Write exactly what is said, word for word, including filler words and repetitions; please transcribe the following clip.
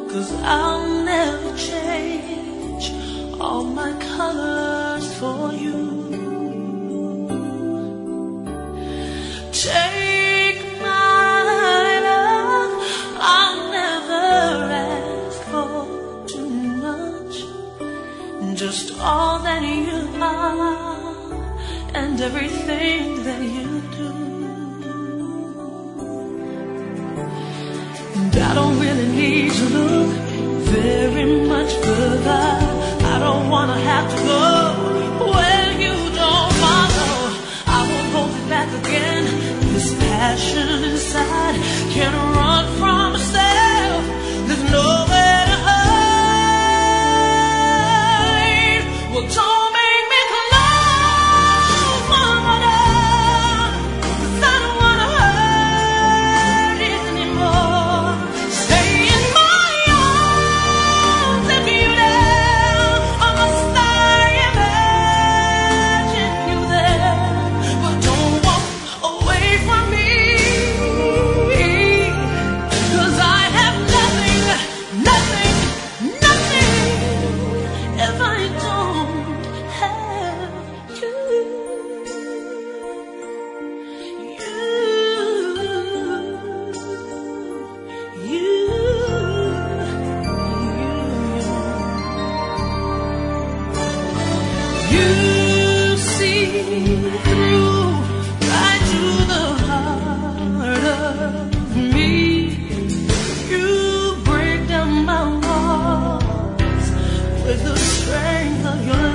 'cause I'll never change all my colors for you. Take my love, I'll never ask for too much, just all that you are and everything that you do. And I don't really need to look very much further. I don't wanna have to go where you don't follow. I won't hold it back again. This passion inside can't run from itself. There's nowhere to hide. Well, don't make me close my door, 'cause I don't wanna hurt it anymore. Stay in my arms and be there. I must I imagine you there, but don't walk away from me, 'cause I have nothing, nothing, nothing if I don't have you. You, you, you. You see through right to the heart of me. You break down my walls with the strength of your